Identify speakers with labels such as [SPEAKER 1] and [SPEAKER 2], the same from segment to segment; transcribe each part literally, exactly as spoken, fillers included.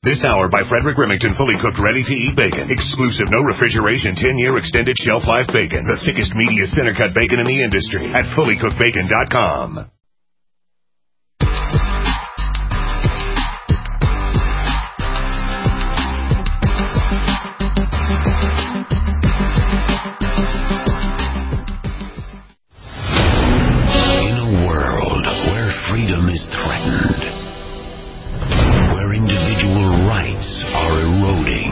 [SPEAKER 1] This hour by Frederick Remington, fully cooked, ready-to-eat bacon. Exclusive, no refrigeration, ten-year extended shelf life bacon. The thickest, meatiest, center-cut bacon in the industry at fully cooked bacon dot com.
[SPEAKER 2] Freedom is threatened, where individual rights are eroding.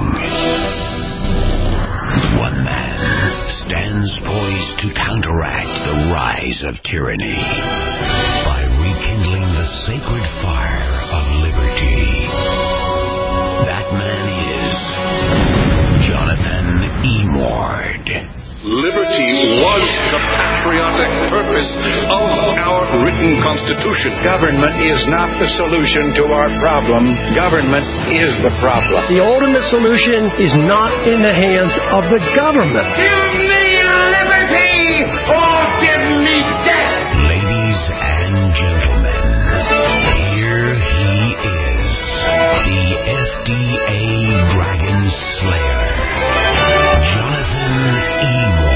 [SPEAKER 2] One man stands poised to counteract the rise of tyranny by rekindling the sacred fire of liberty. That man is Jonathan Emord.
[SPEAKER 3] Liberty was the patriotic purpose of our written Constitution.
[SPEAKER 4] Government is not the solution to our problem. Government is the problem.
[SPEAKER 5] The ultimate solution is not in the hands of the government.
[SPEAKER 6] Give me liberty or give me death.
[SPEAKER 2] Ladies and gentlemen, here he is, the F D A Dragon Slayer, Jonathan Emord.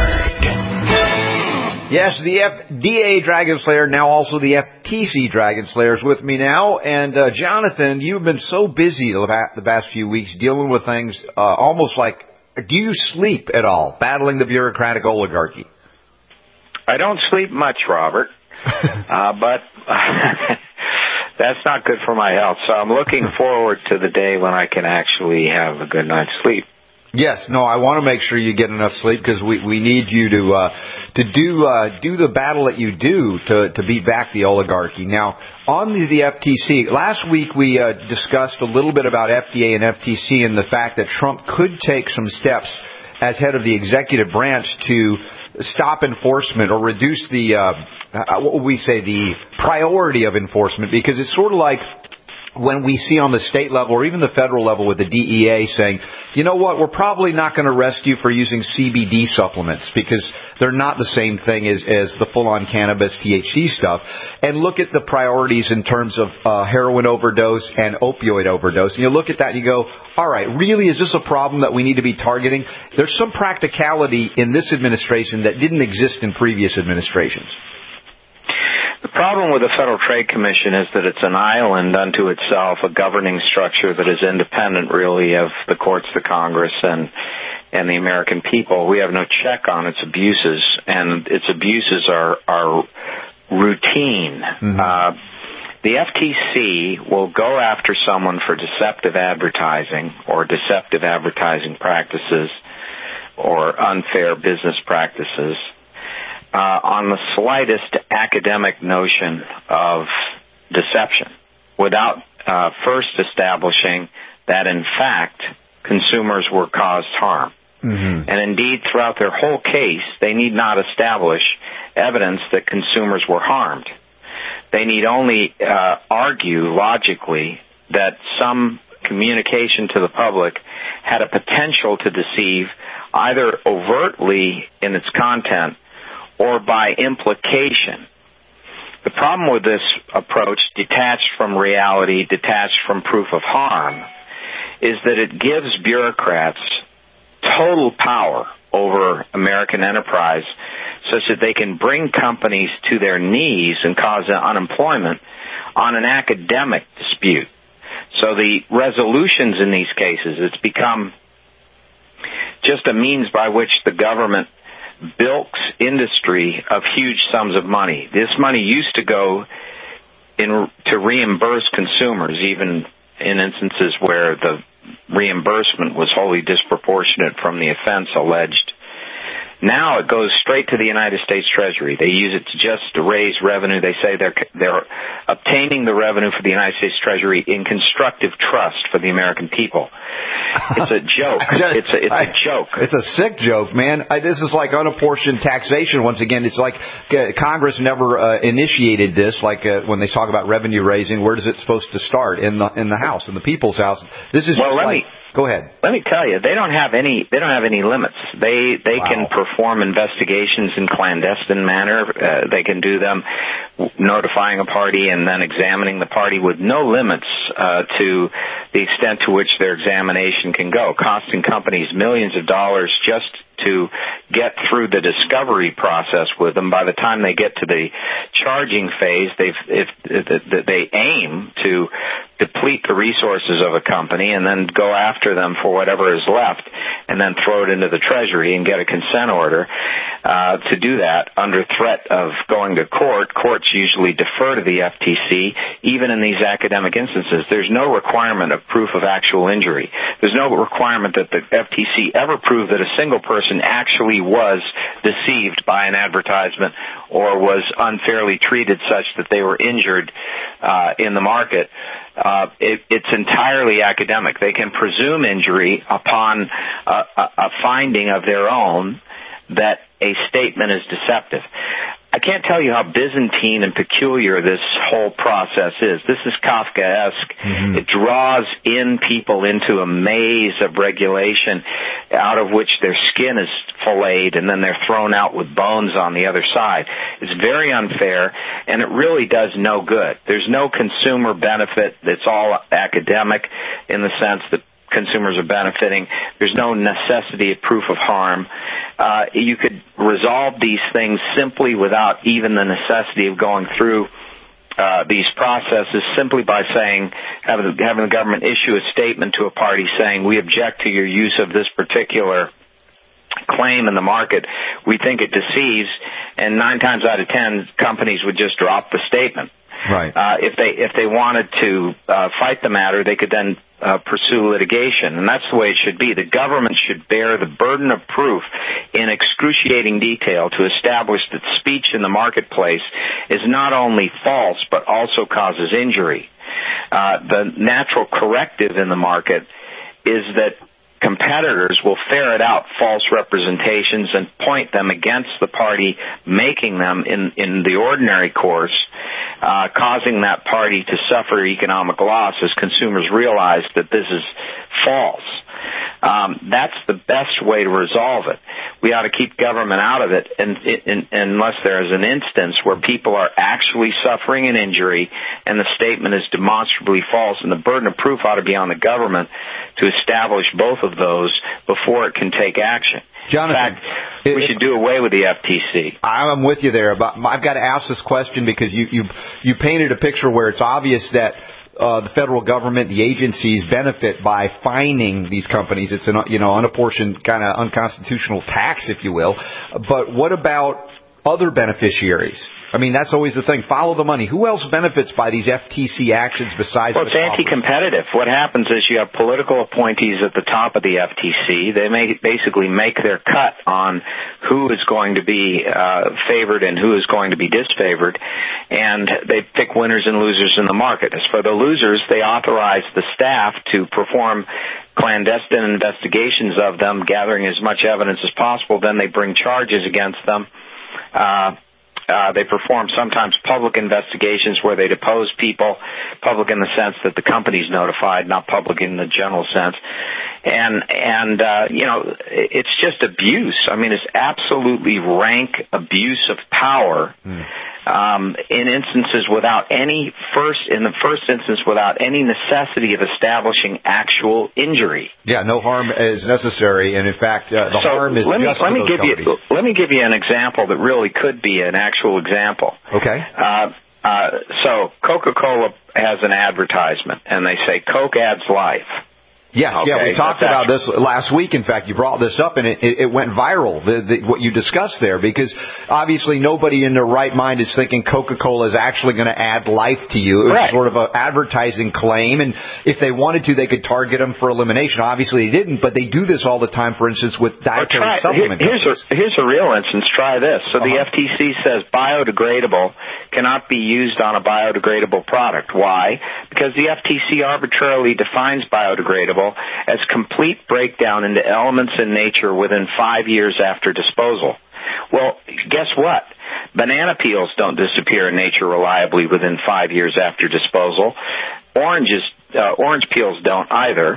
[SPEAKER 7] Yes, the F D A Dragon Slayer, now also the F T C Dragon Slayer, is with me now. And uh, Jonathan, you've been so busy the past few weeks dealing with things uh, almost like, do you sleep at all, battling the bureaucratic oligarchy?
[SPEAKER 8] I don't sleep much, Robert, uh, but that's not good for my health. So I'm looking forward to the day when I can actually have a good night's sleep.
[SPEAKER 7] Yes, no, I want to make sure you get enough sleep because we, we need you to uh, to do uh, do the battle that you do to, to beat back the oligarchy. Now, on the, the F T C, last week we uh, discussed a little bit about F D A and F T C and the fact that Trump could take some steps as head of the executive branch to stop enforcement or reduce the, uh, what would we say, the priority of enforcement, because it's sort of like when we see on the state level or even the federal level with the D E A saying, you know what, we're probably not going to arrest you for using C B D supplements because they're not the same thing as, as the full-on cannabis T H C stuff. And look at the priorities in terms of uh, heroin overdose and opioid overdose. And you look at that and you go, all right, really, is this a problem that we need to be targeting? There's some practicality in this administration that didn't exist in previous administrations.
[SPEAKER 8] The problem with the Federal Trade Commission is that it's an island unto itself, a governing structure that is independent, really, of the courts, the Congress, and and the American people. We have no check on its abuses, and its abuses are are routine. Mm-hmm. Uh, the F T C will go after someone for deceptive advertising or deceptive advertising practices or unfair business practices Uh, on the slightest academic notion of deception, without uh, first establishing that, in fact, consumers were caused harm. Mm-hmm. And indeed, throughout their whole case, they need not establish evidence that consumers were harmed. They need only uh, argue logically that some communication to the public had a potential to deceive, either overtly in its content or by implication. The problem with this approach, detached from reality, detached from proof of harm, is that it gives bureaucrats total power over American enterprise such that they can bring companies to their knees and cause unemployment on an academic dispute. So the resolutions in these cases, it's become just a means by which the government bilks industry of huge sums of money. This money used to go in to reimburse consumers, even in instances where the reimbursement was wholly disproportionate from the offense alleged. Now it goes straight to the United States Treasury. They use it to just to raise revenue. They say they're they're obtaining the revenue for the United States Treasury in constructive trust for the American people. It's a joke. It's a, it's a joke.
[SPEAKER 7] It's a sick joke, man. I, this is like unapportioned taxation. Once again, it's like uh, Congress never uh, initiated this. Like uh, when they talk about revenue raising, where is it supposed to start? In the in the House, in the people's house. This is
[SPEAKER 8] well.
[SPEAKER 7] just
[SPEAKER 8] Let
[SPEAKER 7] like,
[SPEAKER 8] me.
[SPEAKER 7] Go ahead.
[SPEAKER 8] Let me tell you, they don't have any. They don't have any limits. They they
[SPEAKER 7] Wow.
[SPEAKER 8] can perform investigations in clandestine manner. Uh, they can do them, notifying a party and then examining the party with no limits uh, to the extent to which their examination can go, costing companies millions of dollars just to get through the discovery process with them. By the time they get to the charging phase, they've if, if they aim to deplete the resources of a company and then go after them for whatever is left and then throw it into the Treasury and get a consent order. Uh, to do that under threat of going to court, courts usually defer to the F T C. Even in these academic instances, there's no requirement of proof of actual injury. There's no requirement that the F T C ever prove that a single person actually was deceived by an advertisement or was unfairly treated such that they were injured uh, in the market. Uh, it, it's entirely academic. They can presume injury upon a, a, a finding of their own that a statement is deceptive. I can't tell you how Byzantine and peculiar this whole process is. This is Kafkaesque. Mm-hmm. It draws in people into a maze of regulation out of which their skin is filleted and then they're thrown out with bones on the other side. It's very unfair, and it really does no good. There's no consumer benefit. It's all academic in the sense that consumers are benefiting. There's no necessity of proof of harm. Uh, you could resolve these things simply without even the necessity of going through uh, these processes, simply by saying, having the, having the government issue a statement to a party saying, we object to your use of this particular claim in the market. We think it deceives, and nine times out of ten, companies would just drop the statement.
[SPEAKER 7] Right.
[SPEAKER 8] Uh, if they if they wanted to uh, fight the matter, they could then uh, pursue litigation, and that's the way it should be. The government should bear the burden of proof in excruciating detail to establish that speech in the marketplace is not only false but also causes injury. Uh, the natural corrective in the market is that competitors will ferret out false representations and point them against the party making them in, in the ordinary course, uh, causing that party to suffer economic loss as consumers realize that this is false. Um, that's the best way to resolve it. We ought to keep government out of it, and, and, unless there is an instance where people are actually suffering an injury and the statement is demonstrably false, and the burden of proof ought to be on the government to establish both of those before it can take action.
[SPEAKER 7] Jonathan,
[SPEAKER 8] in fact, we should do away with the F T C.
[SPEAKER 7] I'm with you there. But I've got to ask this question because you you, you painted a picture where it's obvious that Uh, the federal government, the agencies benefit by fining these companies. It's an, you know, unapportioned kind of unconstitutional tax, if you will. But what about other beneficiaries? I mean, that's always the thing. Follow the money. Who else benefits by these F T C actions besides
[SPEAKER 8] well,
[SPEAKER 7] the
[SPEAKER 8] it's anti-competitive. What happens is you have political appointees at the top of the F T C. They may basically make their cut on who is going to be uh, favored and who is going to be disfavored, and they pick winners and losers in the market. As for the losers, they authorize the staff to perform clandestine investigations of them, gathering as much evidence as possible. Then they bring charges against them. Uh, Uh, they perform sometimes public investigations where they depose people, public in the sense that the company's notified, not public in the general sense. And, and uh, you know, it's just abuse. I mean, it's absolutely rank abuse of power mm. um, in instances without any first, in the first instance, without any necessity of establishing actual injury.
[SPEAKER 7] Yeah, no harm is necessary, and in fact, uh, the
[SPEAKER 8] so
[SPEAKER 7] harm is
[SPEAKER 8] let me,
[SPEAKER 7] just
[SPEAKER 8] let
[SPEAKER 7] for
[SPEAKER 8] me
[SPEAKER 7] those
[SPEAKER 8] give
[SPEAKER 7] companies.
[SPEAKER 8] you Let me give you an example that really could be an actual example.
[SPEAKER 7] Okay.
[SPEAKER 8] Uh, uh, so Coca-Cola has an advertisement, and they say Coke adds life.
[SPEAKER 7] Yes,
[SPEAKER 8] okay,
[SPEAKER 7] yeah, we talked about this last week. In fact, you brought this up, and it, it, it went viral, the, the, what you discussed there, because obviously nobody in their right mind is thinking Coca-Cola is actually going to add life to you. It was
[SPEAKER 8] right.
[SPEAKER 7] sort of an advertising claim, and if they wanted to, they could target them for elimination. Obviously, they didn't, but they do this all the time, for instance, with dietary
[SPEAKER 8] try,
[SPEAKER 7] supplement
[SPEAKER 8] here, here's, a, here's a real instance. Try this. So uh-huh. the F T C says biodegradable cannot be used on a biodegradable product. Why? Because the F T C arbitrarily defines biodegradable as complete breakdown into elements in nature within five years after disposal. Well, guess what? Banana peels don't disappear in nature reliably within five years after disposal. Oranges, uh, orange peels don't either.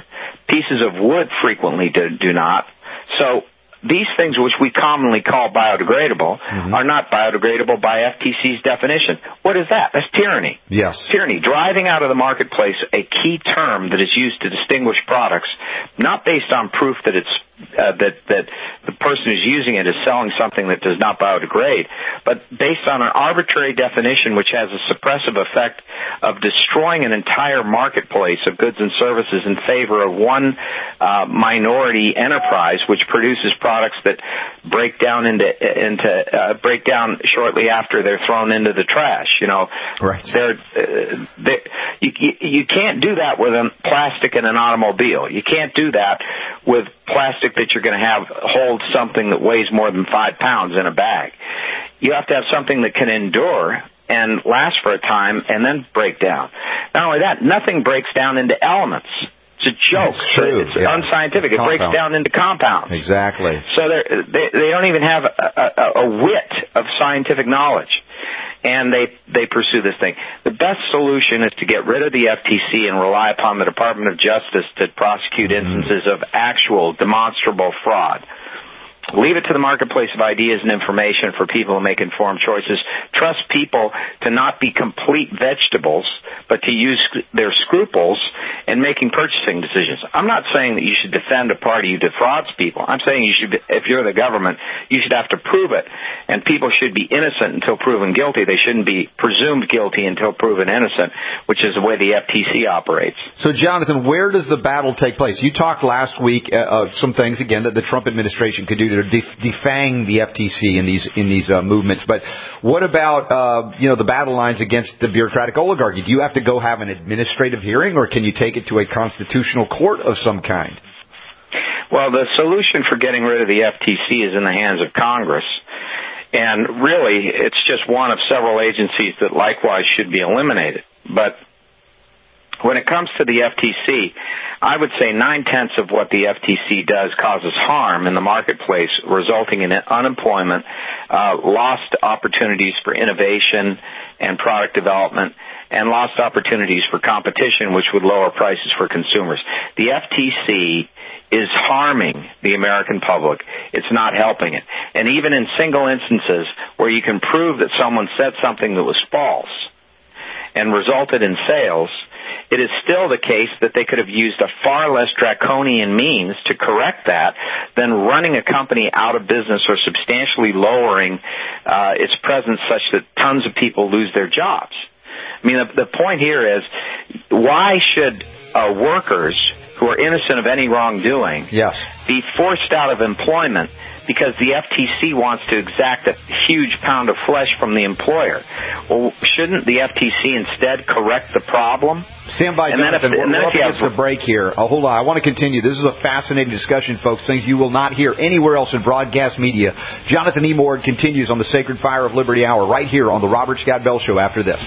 [SPEAKER 8] Pieces of wood frequently do, do not. So these things, which we commonly call biodegradable, mm-hmm. are not biodegradable by F T C's definition. What is that? That's tyranny.
[SPEAKER 7] Yes.
[SPEAKER 8] Tyranny, driving out of the marketplace a key term that is used to distinguish products, not based on proof that it's uh, that that the person who's using it is selling something that does not biodegrade, but based on an arbitrary definition which has a suppressive effect of destroying an entire marketplace of goods and services in favor of one uh, minority enterprise which produces products that break down into into uh, break down shortly after they're thrown into the trash. You know,
[SPEAKER 7] right?
[SPEAKER 8] They're, uh, they, you, you you can't do that with a plastic in an automobile. You can't do that with plastic that you're going to have hold something that weighs more than five pounds in a bag. You have to have something that can endure and last for a time and then break down. Not only that, nothing breaks down into elements. It's a joke.
[SPEAKER 7] It's true.
[SPEAKER 8] It's
[SPEAKER 7] yeah.
[SPEAKER 8] unscientific.
[SPEAKER 7] It's
[SPEAKER 8] it breaks down into compounds.
[SPEAKER 7] Exactly.
[SPEAKER 8] So they they don't even have a, a, a whit of scientific knowledge, and they they pursue this thing. The best solution is to get rid of the F T C and rely upon the Department of Justice to prosecute instances of actual demonstrable fraud. Leave it to the marketplace of ideas and information for people to make informed choices. Trust people to not be complete vegetables, but to use their scruples in making purchasing decisions. I'm not saying that you should defend a party who defrauds people. I'm saying you should, if you're the government, you should have to prove it. And people should be innocent until proven guilty. They shouldn't be presumed guilty until proven innocent, which is the way the F T C operates.
[SPEAKER 7] So, Jonathan, where does the battle take place? You talked last week uh, of some things, again, that the Trump administration could do to defang the F T C in these in these uh, movements. But what about uh, you know the battle lines against the bureaucratic oligarchy? Do you have to go have an administrative hearing, or can you take it to a constitutional court of some kind?
[SPEAKER 8] Well, the solution for getting rid of the F T C is in the hands of Congress. And really, it's just one of several agencies that likewise should be eliminated. But when it comes to the F T C, I would say nine-tenths of what the F T C does causes harm in the marketplace, resulting in unemployment, uh, lost opportunities for innovation and product development, and lost opportunities for competition, which would lower prices for consumers. The F T C is harming the American public. It's not helping it. And even in single instances where you can prove that someone said something that was false and resulted in sales, it is still the case that they could have used a far less draconian means to correct that than running a company out of business or substantially lowering uh, its presence such that tons of people lose their jobs. I mean, the, the point here is, why should uh, workers who are innocent of any wrongdoing
[SPEAKER 7] yes.
[SPEAKER 8] be forced out of employment because the F T C wants to exact a huge pound of flesh from the employer? Well, shouldn't the F T C instead correct the problem?
[SPEAKER 7] Stand by,
[SPEAKER 8] and
[SPEAKER 7] Jonathan.
[SPEAKER 8] Then if, and
[SPEAKER 7] We're
[SPEAKER 8] then
[SPEAKER 7] up
[SPEAKER 8] if you
[SPEAKER 7] against
[SPEAKER 8] have,
[SPEAKER 7] the break here. Oh, hold on. I want to continue. This is a fascinating discussion, folks. Things you will not hear anywhere else in broadcast media. Jonathan E. Moore continues on the Sacred Fire of Liberty Hour right here on the Robert Scott Bell Show after this.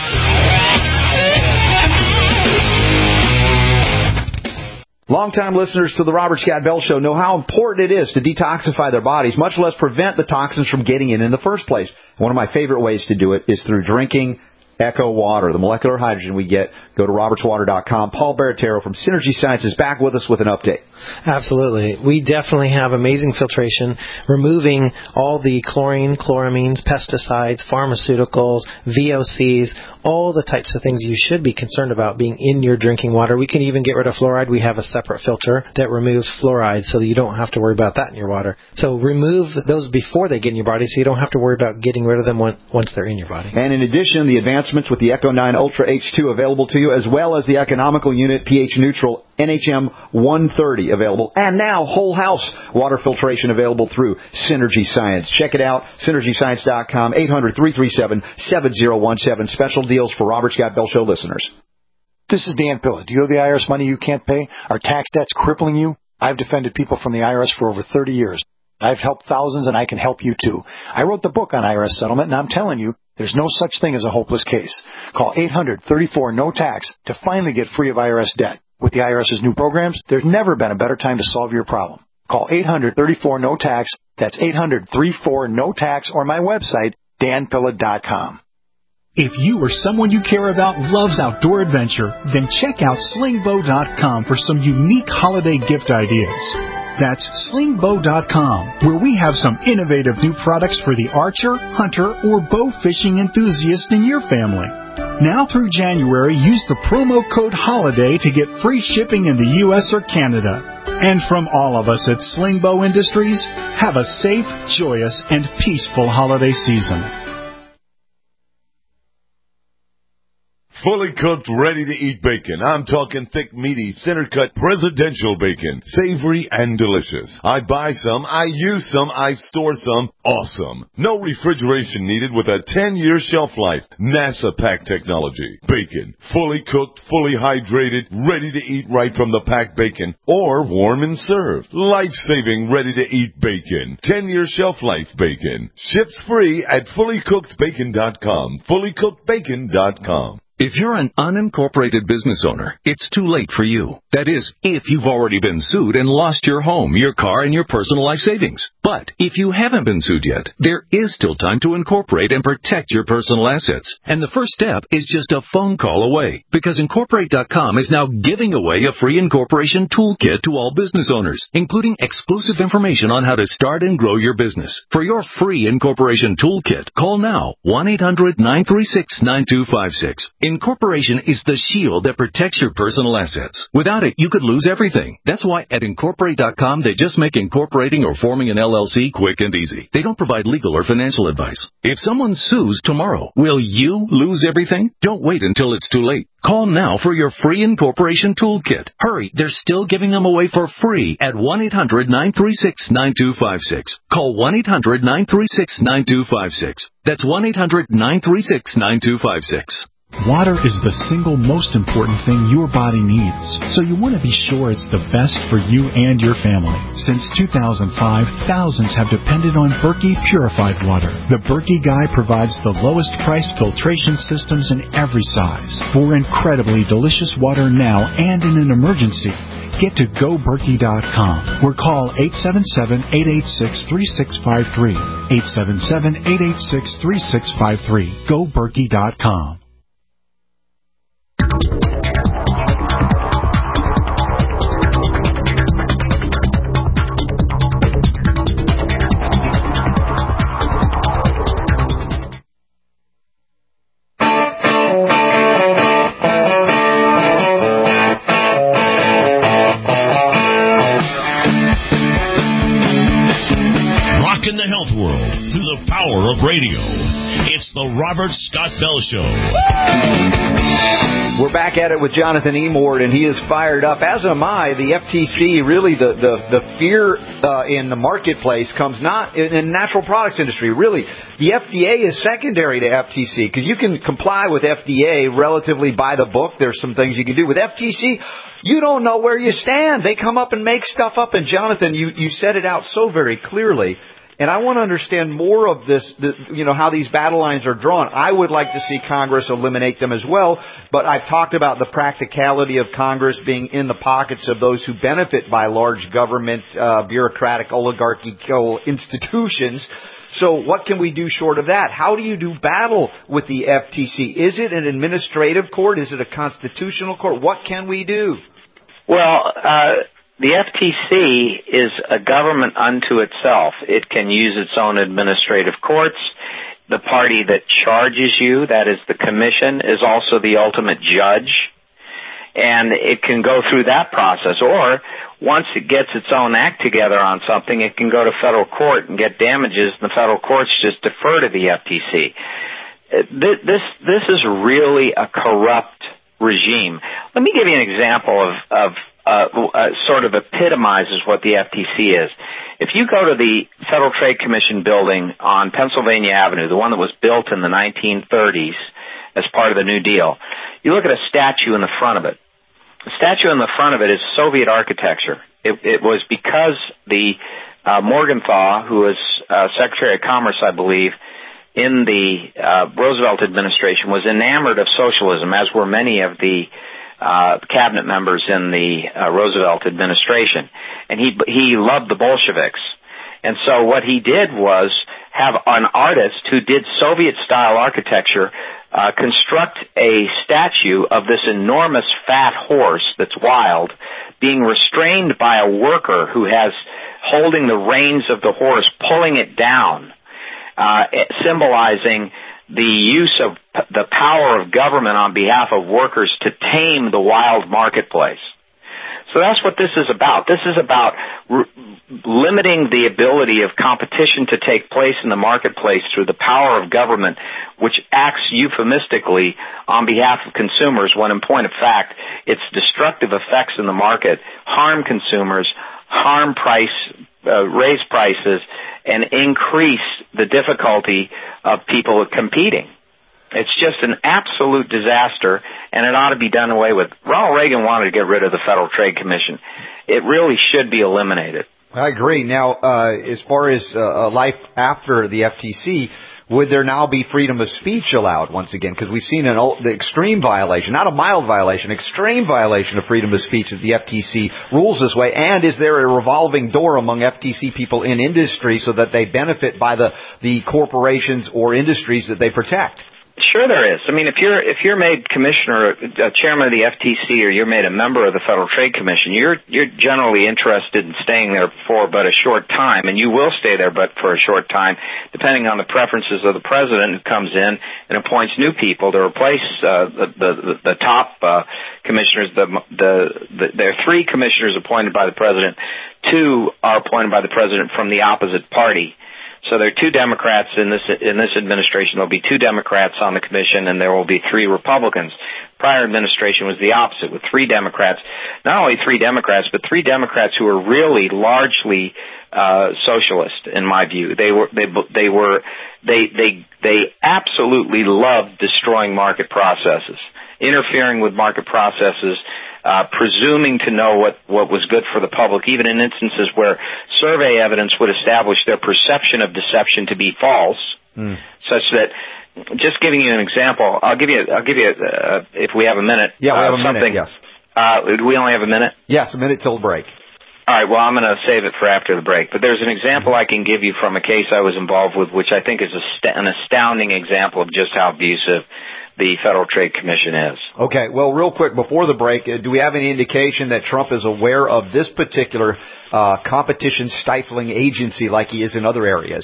[SPEAKER 7] Longtime listeners to the Robert Scott Bell Show know how important it is to detoxify their bodies, much less prevent the toxins from getting in in the first place. One of my favorite ways to do it is through drinking Echo Water, the molecular hydrogen we get. Go to roberts water dot com. Paul Baratero from Synergy Science is back with us with an update.
[SPEAKER 9] Absolutely. We definitely have amazing filtration, removing all the chlorine, chloramines, pesticides, pharmaceuticals, V O Cs, all the types of things you should be concerned about being in your drinking water. We can even get rid of fluoride. We have a separate filter that removes fluoride so that you don't have to worry about that in your water. So remove those before they get in your body so you don't have to worry about getting rid of them once they're in your body.
[SPEAKER 7] And in addition, the advancements with the Echo nine Ultra H two available to you, as well as the economical unit pH neutral N H M one thirty available, and now whole house water filtration available through Synergy Science. Check it out, synergy science dot com, eight hundred, three three seven, seven zero one seven. Special deals for Robert Scott Bell Show listeners.
[SPEAKER 10] This is Dan Pilla. Do you owe the I R S money you can't pay? Are tax debts crippling you? I've defended people from the I R S for over thirty years. I've helped thousands, and I can help you too. I wrote the book on I R S settlement, and I'm telling you, there's no such thing as a hopeless case. Call eight hundred, thirty-four, no tax to finally get free of I R S debt. With the IRS's new programs, there's never been a better time to solve your problem. Call eight hundred, thirty-four, no tax. That's eight hundred, thirty-four, no tax, or my website, dan pilla dot com.
[SPEAKER 11] If you or someone you care about loves outdoor adventure, then check out sling bow dot com for some unique holiday gift ideas. That's sling bow dot com, where we have some innovative new products for the archer, hunter, or bow fishing enthusiast in your family. Now through January, use the promo code HOLIDAY to get free shipping in the U S or Canada. And from all of us at Sling Bow Industries, have a safe, joyous, and peaceful holiday season.
[SPEAKER 12] Fully cooked, ready-to-eat bacon. I'm talking thick, meaty, center-cut, presidential bacon. Savory and delicious. I buy some, I use some, I store some. Awesome. No refrigeration needed with a ten-year shelf life. NASA pack technology. Bacon. Fully cooked, fully hydrated, ready to eat right from the packed bacon. Or warm and served. Life-saving, ready-to-eat bacon. ten-year shelf life bacon. Ships free at fully cooked bacon dot com. fully cooked bacon dot com.
[SPEAKER 13] If you're an unincorporated business owner, it's too late for you. That is, if you've already been sued and lost your home, your car, and your personal life savings. But if you haven't been sued yet, there is still time to incorporate and protect your personal assets. And the first step is just a phone call away, because Incorporate dot com is now giving away a free incorporation toolkit to all business owners, including exclusive information on how to start and grow your business. For your free incorporation toolkit, call now, one eight hundred nine three six nine two five six. Incorporation is the shield that protects your personal assets. Without it, you could lose everything. That's why at Incorporate dot com, they just make incorporating or forming an L L C quick and easy. They don't provide legal or financial advice. If someone sues tomorrow, will you lose everything? Don't wait until it's too late. Call now for your free incorporation toolkit. Hurry, they're still giving them away for free at one eight hundred nine three six nine two five six. Call one eight hundred nine three six nine two five six. That's one eight hundred nine three six nine two five six.
[SPEAKER 11] Water is the single most important thing your body needs, so you want to be sure it's the best for you and your family. Since two thousand five, thousands have depended on Berkey purified water. The Berkey Guy provides the lowest priced filtration systems in every size for incredibly delicious water now and in an emergency. Get to go berkey dot com or call eight seven seven, eight eight six, three six five three. eight seven seven, eight eight six, three six five three. go berkey dot com.
[SPEAKER 2] Rockin' the health world through the power of radio. It's the Robert Scott Bell Show.
[SPEAKER 7] We're back at it with Jonathan Emord, and he is fired up, as am I. The F T C, really the, the, the fear uh, in the marketplace comes not in the natural products industry. Really, the F D A is secondary to F T C because you can comply with F D A relatively by the book. There's some things you can do. With F T C, you don't know where you stand. They come up and make stuff up. And Jonathan, you, you said it out so very clearly. And I want to understand more of this, the, you know, how these battle lines are drawn. I would like to see Congress eliminate them as well, but I've talked about the practicality of Congress being in the pockets of those who benefit by large government, uh, bureaucratic, oligarchical institutions. So what can we do short of that? How do you do battle with the F T C? Is it an administrative court? Is it a constitutional court? What can we do?
[SPEAKER 8] Well, uh... the F T C is a government unto itself. It can use its own administrative courts. The party that charges you, that is the commission, is also the ultimate judge. And it can go through that process. Or once it gets its own act together on something, it can go to federal court and get damages, and the federal courts just defer to the F T C. This, this is really a corrupt regime. Let me give you an example of, of Uh, uh, sort of epitomizes what the F T C is. If you go to the Federal Trade Commission building on Pennsylvania Avenue, the one that was built in the nineteen thirties as part of the New Deal, you look at a statue in the front of it. The statue in the front of it is Soviet architecture. It, it was because the uh, Morgenthau, who was uh, Secretary of Commerce, I believe, in the uh, Roosevelt administration, was enamored of socialism, as were many of the Uh, cabinet members in the uh, Roosevelt administration, and he he loved the Bolsheviks. And so what he did was have an artist who did Soviet-style architecture uh, construct a statue of this enormous fat horse that's wild being restrained by a worker who has holding the reins of the horse, pulling it down, uh, symbolizing the use of p- the power of government on behalf of workers to tame the wild marketplace. So that's what this is about. This is about r- limiting the ability of competition to take place in the marketplace through the power of government, which acts euphemistically on behalf of consumers, when in point of fact, its destructive effects in the market harm consumers, harm price, uh, raise prices, and increase the difficulty of people competing. It's just an absolute disaster, and it ought to be done away with. Ronald Reagan wanted to get rid of the Federal Trade Commission. It really should be eliminated.
[SPEAKER 7] I agree. Now, uh, as far as uh, life after the F T C, would there now be freedom of speech allowed once again? Because we've seen an old, the extreme violation, not a mild violation, extreme violation of freedom of speech that the F T C rules this way. And is there a revolving door among F T C people in industry so that they benefit by the, the corporations or industries that they protect?
[SPEAKER 8] Sure there is. I mean, if you're if you're made commissioner, uh, chairman of the F T C, or you're made a member of the Federal Trade Commission, you're you're generally interested in staying there for but a short time, and you will stay there but for a short time, depending on the preferences of the president who comes in and appoints new people to replace uh, the, the the top uh, commissioners. The, the the there are three commissioners appointed by the president. Two are appointed by the president from the opposite party. So there are two Democrats in this in this administration. There'll be two Democrats on the commission, and there will be three Republicans. Prior administration was the opposite, with three Democrats. Not only three Democrats, but three Democrats who are really largely uh, socialist, in my view. They were they they were they they they absolutely loved destroying market processes, interfering with market processes. Uh, presuming to know what, what was good for the public, even in instances where survey evidence would establish their perception of deception to be false, mm. such that, just giving you an example, I'll give you, I'll give you, uh, if we have a minute.
[SPEAKER 7] Yeah, we have
[SPEAKER 8] uh,
[SPEAKER 7] a minute, yes.
[SPEAKER 8] Uh, do we only have a minute?
[SPEAKER 7] Yes, a minute till the break.
[SPEAKER 8] All right, well, I'm going to save it for after the break. But there's an example I can give you from a case I was involved with, which I think is a st- an astounding example of just how abusive the Federal Trade Commission is.
[SPEAKER 7] Okay, well, real quick, before the break, uh, do we have any indication that Trump is aware of this particular uh, competition-stifling agency like he is in other areas?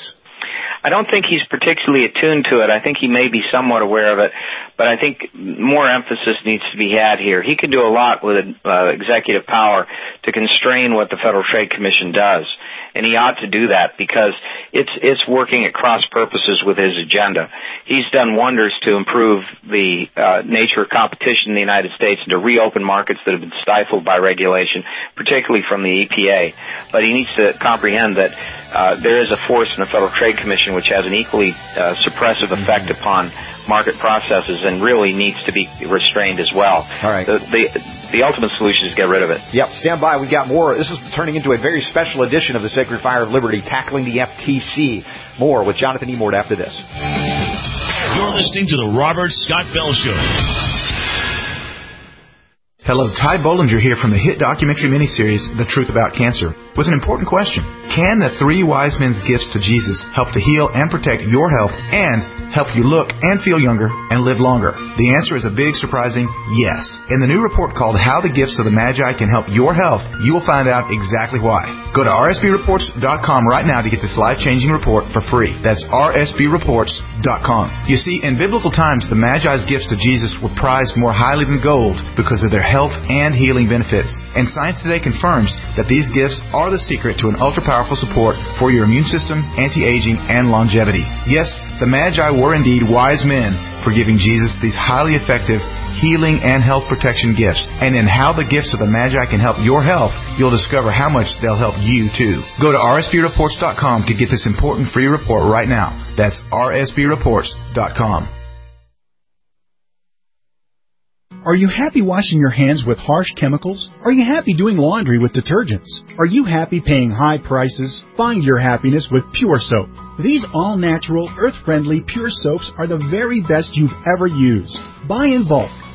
[SPEAKER 8] I don't think he's particularly attuned to it. I think he may be somewhat aware of it, but I think more emphasis needs to be had here. He can do a lot with uh, executive power to constrain what the Federal Trade Commission does, and he ought to do that because it's it's working at cross purposes with his agenda. He's done wonders to improve the uh, nature of competition in the United States and to reopen markets that have been stifled by regulation, particularly from the E P A. But he needs to comprehend that uh, there is a force in the Federal Trade Commission which has an equally uh, suppressive effect upon market processes and really needs to be restrained as well.
[SPEAKER 7] All right.
[SPEAKER 8] The, the, the ultimate solution is get rid of it.
[SPEAKER 7] Yep, stand by. We've got more. This is turning into a very special edition of the Sacred Fire of Liberty, tackling the F T C. More with Jonathan Emord after this.
[SPEAKER 2] You're listening to the Robert Scott Bell Show.
[SPEAKER 14] Hello, Ty Bollinger here from the hit documentary miniseries, The Truth About Cancer, with an important question. Can the three wise men's gifts to Jesus help to heal and protect your health and help you look and feel younger and live longer? The answer is a big, surprising yes. In the new report called How the Gifts of the Magi Can Help Your Health, you will find out exactly why. Go to R S B reports dot com right now to get this life-changing report for free. That's R S B reports dot com. You see, in biblical times, the Magi's gifts to Jesus were prized more highly than gold because of their health and healing benefits. And science today confirms that these gifts are the secret to an ultra-powerful support for your immune system, anti-aging, and longevity. Yes, the Magi were indeed wise men for giving Jesus these highly effective healing and health protection gifts. And in How the Gifts of the Magi Can Help Your Health, you'll discover how much they'll help you too. Go to R S B reports dot com to get this important free report right now. That's R S B reports dot com.
[SPEAKER 15] Are you happy washing your hands with harsh chemicals? Are you happy doing laundry with detergents? Are you happy paying high prices? Find your happiness with Pure Soap. These all-natural, earth-friendly Pure Soaps are the very best you've ever used. Buy in bulk.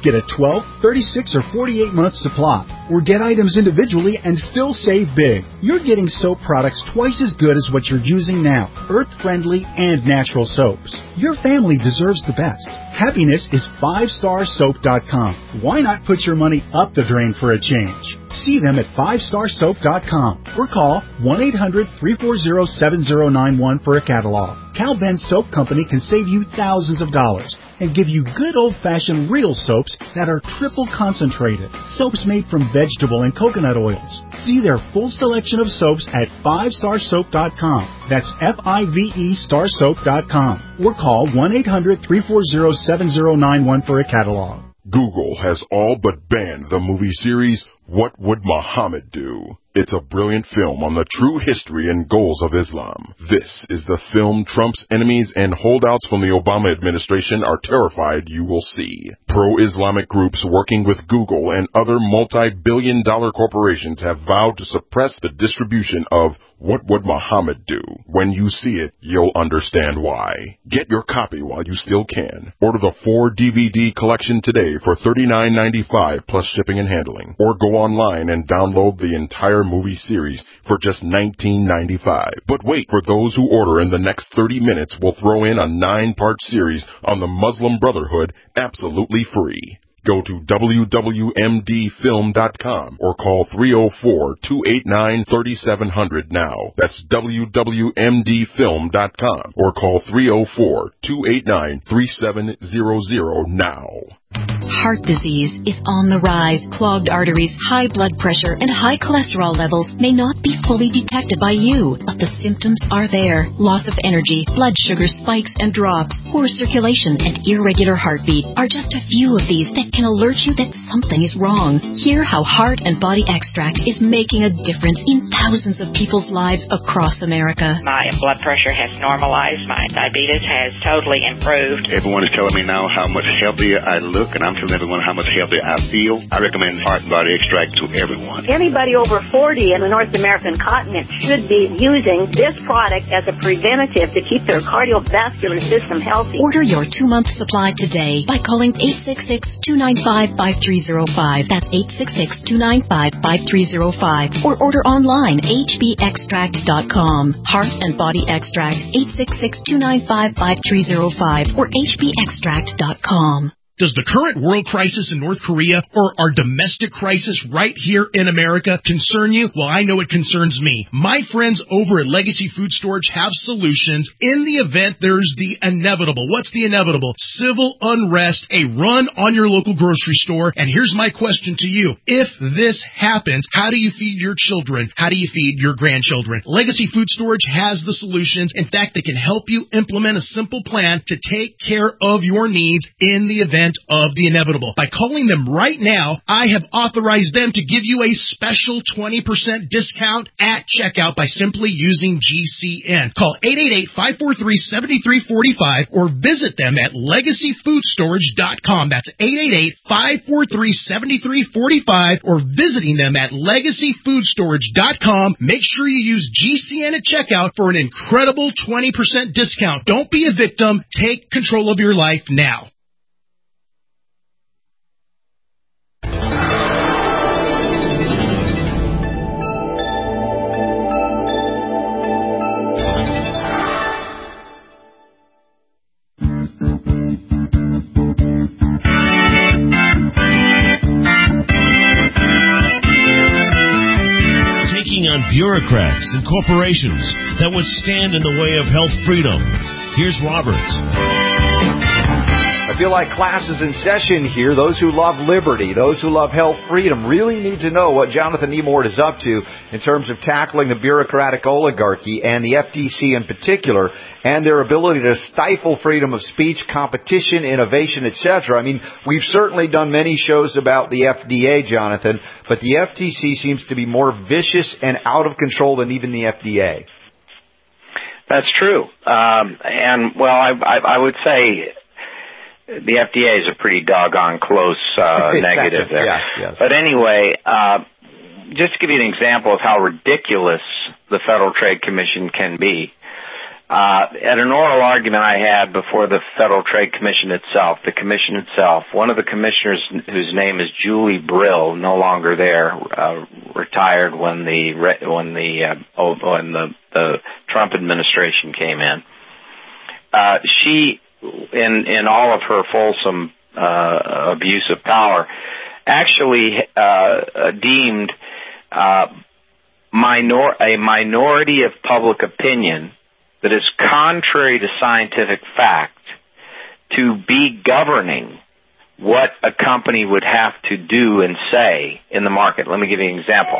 [SPEAKER 15] Get a twelve, thirty-six, or forty-eight month supply, or get items individually and still save big. You're getting soap products twice as good as what you're using now, earth-friendly and natural soaps. Your family deserves the best. Happiness is five star soap dot com. Why not put your money up the drain for a change? See them at five star soap dot com or call one eight hundred, three four zero, seven zero nine one for a catalog. Cal Ben Soap Company can save you thousands of dollars and give you good old-fashioned real soaps that are triple concentrated. Soaps made from vegetable and coconut oils. See their full selection of soaps at five star soap dot com. That's F I V E star soap dot com. Or call one eight hundred, three four zero, seven zero nine one for a catalog.
[SPEAKER 16] Google has all but banned the movie series What Would Muhammad Do? It's a brilliant film on the true history and goals of Islam. This is the film Trump's enemies and holdouts from the Obama administration are terrified you will see. Pro-Islamic groups working with Google and other multi-billion dollar corporations have vowed to suppress the distribution of What Would Muhammad Do? When you see it, you'll understand why. Get your copy while you still can. Order the four D V D collection today for thirty-nine ninety-five plus shipping and handling. Or go online and download the entire movie series for just nineteen ninety-five. But wait, for those who order in the next thirty minutes, we'll throw in a nine-part series on the Muslim Brotherhood absolutely free. Go to W W M D film dot com or call three oh four, two eight nine, three seven zero zero now. That's W W M D film dot com or call three oh four, two eight nine, three seven zero zero now.
[SPEAKER 17] Heart disease is on the rise. Clogged arteries, high blood pressure, and high cholesterol levels may not be fully detected by you, but the symptoms are there. Loss of energy, blood sugar spikes and drops, poor circulation, and irregular heartbeat are just a few of these that can alert you that something is wrong. Hear how Heart and Body Extract is making a difference in thousands of people's lives across America.
[SPEAKER 18] My blood pressure has normalized. My diabetes has totally improved.
[SPEAKER 19] Everyone is telling me now how much healthier I look, and I'm telling everyone how much healthier I feel. I recommend Heart and Body Extract to everyone.
[SPEAKER 20] Anybody over forty in the North American continent should be using this product as a preventative to keep their cardiovascular system healthy.
[SPEAKER 17] Order your two-month supply today by calling eight six six, two nine five, five three zero five. That's eight six six, two nine five, five three zero five. Or order online, H B extract dot com. Heart and Body Extract, eight six six, two nine five, five three zero five or H B extract dot com.
[SPEAKER 21] Does the current world crisis in North Korea or our domestic crisis right here in America concern you? Well, I know it concerns me. My friends over at Legacy Food Storage have solutions in the event there's the inevitable. What's the inevitable? Civil unrest, a run on your local grocery store. And here's my question to you. If this happens, how do you feed your children? How do you feed your grandchildren? Legacy Food Storage has the solutions. In fact, they can help you implement a simple plan to take care of your needs in the event of the inevitable. By calling them right now, I have authorized them to give you a special twenty percent discount at checkout by simply using G C N. Call eight eight eight, five four three, seven three four five or visit them at legacy food storage dot com. That's eight eight eight, five four three, seven three four five or visiting them at legacy food storage dot com. Make sure you use G C N at checkout for an incredible twenty percent discount. Don't be a victim. Take control of your life now.
[SPEAKER 2] On bureaucrats and corporations that would stand in the way of health freedom. Here's Robert.
[SPEAKER 7] I feel like class is in session here. Those who love liberty, those who love health freedom really need to know what Jonathan Emord is up to in terms of tackling the bureaucratic oligarchy and the F T C in particular and their ability to stifle freedom of speech, competition, innovation, et cetera. I mean, we've certainly done many shows about the F D A, Jonathan, but the F T C seems to be more vicious and out of control than even the F D A.
[SPEAKER 8] That's true. Um, and, well, I, I, I would say the F D A is a pretty doggone close uh, negative there.
[SPEAKER 7] Yes, yes.
[SPEAKER 8] But anyway, uh, just to give you an example of how ridiculous the Federal Trade Commission can be, Uh, at an oral argument I had before the Federal Trade Commission itself, the commission itself, one of the commissioners, whose name is Julie Brill, no longer there, uh, retired when the when the uh, oh, when the, the Trump administration came in. Uh, she, in in all of her fulsome uh, abuse of power, actually uh, deemed uh, minor a minority of public opinion that is contrary to scientific fact to be governing what a company would have to do and say in the market. Let me give you an example.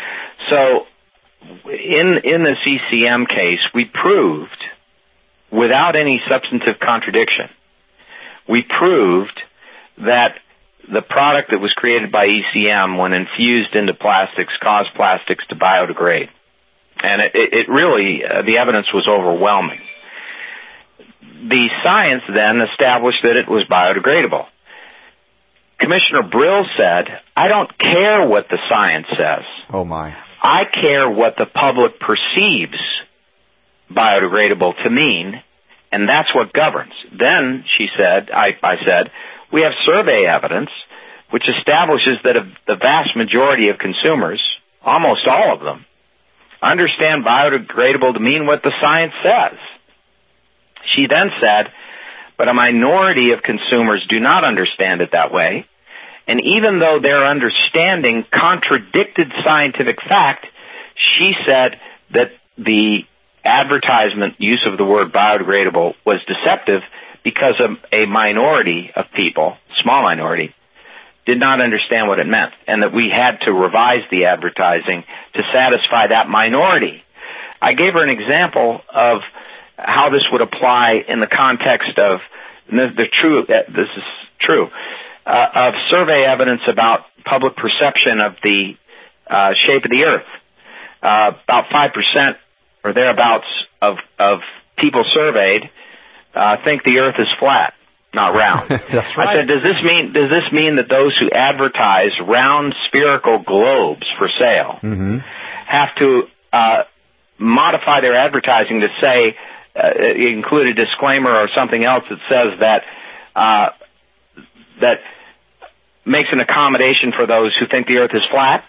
[SPEAKER 8] So in in the C C M case, we proved, without any substantive contradiction, we proved that the product that was created by E C M, when infused into plastics, caused plastics to biodegrade. And it, it really, uh, the evidence was overwhelming. The science then established that it was biodegradable. Commissioner Brill said, I don't care what the science says.
[SPEAKER 7] Oh, my.
[SPEAKER 8] I care what the public perceives biodegradable to mean, and that's what governs. Then, she said, I, I said, we have survey evidence which establishes that a, the vast majority of consumers, almost all of them, understand biodegradable to mean what the science says. She then said, but a minority of consumers do not understand it that way, and even though their understanding contradicted scientific fact, she said that the advertisement use of the word biodegradable was deceptive because a, a minority of people, small minority, did not understand what it meant, and that we had to revise the advertising to satisfy that minority. I gave her an example of how this would apply in the context of, and the, the true, this is true, uh, of survey evidence about public perception of the uh, shape of the Earth. Uh, about five percent or thereabouts of, of people surveyed uh, think the Earth is flat, not round.
[SPEAKER 7] That's right.
[SPEAKER 8] I said, does this mean does this mean that those who advertise round spherical globes for sale
[SPEAKER 7] mm-hmm.
[SPEAKER 8] have to uh, modify their advertising to say, uh, include a disclaimer or something else that says that uh, that makes an accommodation for those who think the Earth is flat?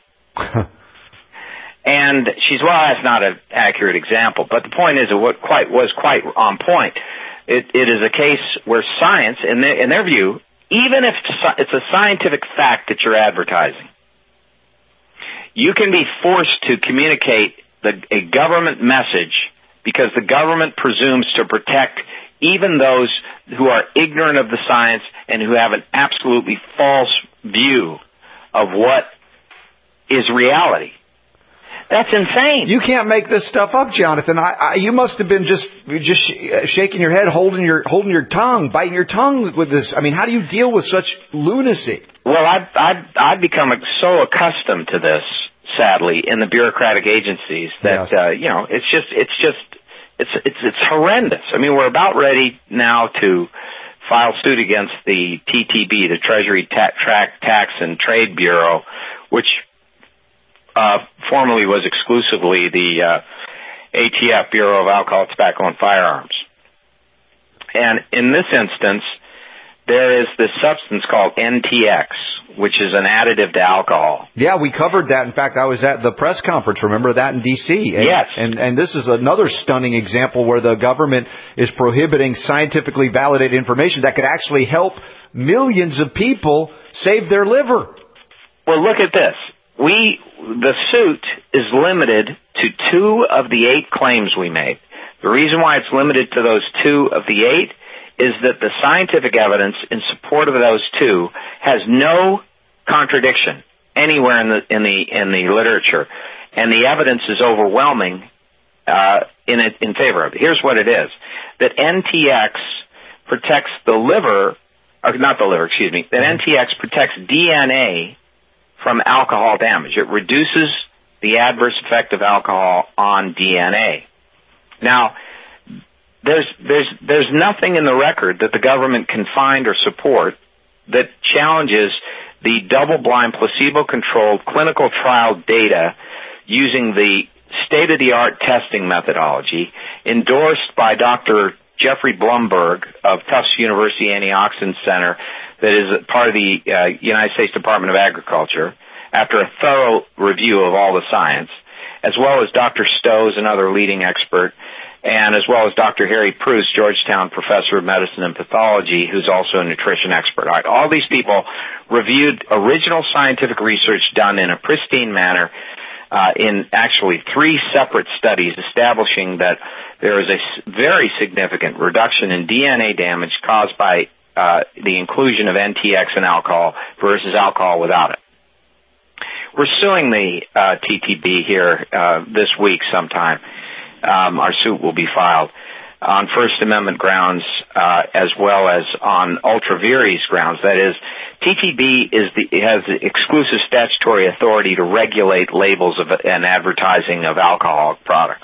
[SPEAKER 8] And she's, well, that's not an accurate example, but the point is, it what quite was quite on point. It, it is a case where science, in their, in their view, even if it's a scientific fact that you're advertising, you can be forced to communicate the, a government message because the government presumes to protect even those who are ignorant of the science and who have an absolutely false view of what is reality. That's insane.
[SPEAKER 7] You can't make this stuff up, Jonathan. I, I, you must have been just just sh- shaking your head, holding your holding your tongue, biting your tongue with this. I mean, how do you deal with such lunacy?
[SPEAKER 8] Well, I've I've, I've become so accustomed to this, sadly, in the bureaucratic agencies that yes. uh, you know, it's just it's just it's it's it's horrendous. I mean, we're about ready now to file suit against the T T B, the Treasury Ta- Track Tax and Trade Bureau, which Uh, formerly was exclusively the uh, A T F, Bureau of Alcohol, Tobacco, and Firearms. And in this instance, there is this substance called N T X, which is an additive to alcohol.
[SPEAKER 7] Yeah, we covered that. In fact, I was at the press conference, remember that, in D C? And,
[SPEAKER 8] yes.
[SPEAKER 7] And, and this is another stunning example where the government is prohibiting scientifically validated information that could actually help millions of people save their liver.
[SPEAKER 8] Well, look at this. We, the suit is limited to two of the eight claims we made. The reason why it's limited to those two of the eight is that the scientific evidence in support of those two has no contradiction anywhere in the in the in the literature, and the evidence is overwhelming uh, in it, in favor of it. Here's what it is: that N T X protects the liver, or not the liver, excuse me. That N T X protects D N A from alcohol damage. It reduces the adverse effect of alcohol on D N A. Now, there's there's there's nothing in the record that the government can find or support that challenges the double-blind, placebo-controlled clinical trial data using the state-of-the-art testing methodology endorsed by Doctor Jeffrey Blumberg of Tufts University Antioxidant Center that is part of the uh, United States Department of Agriculture after a thorough review of all the science, as well as Doctor Stowe's another leading expert, and as well as Doctor Harry Preuss, Georgetown professor of medicine and pathology, who's also a nutrition expert. All right, all these people reviewed original scientific research done in a pristine manner uh, in actually three separate studies establishing that there is a very significant reduction in D N A damage caused by uh, the inclusion of N T X in alcohol versus alcohol without it. We're suing the uh, T T B here uh, this week sometime. Um, our suit will be filed on First Amendment grounds uh, as well as on ultra vires grounds. That is, T T B is the, has the exclusive statutory authority to regulate labels of and advertising of alcoholic products.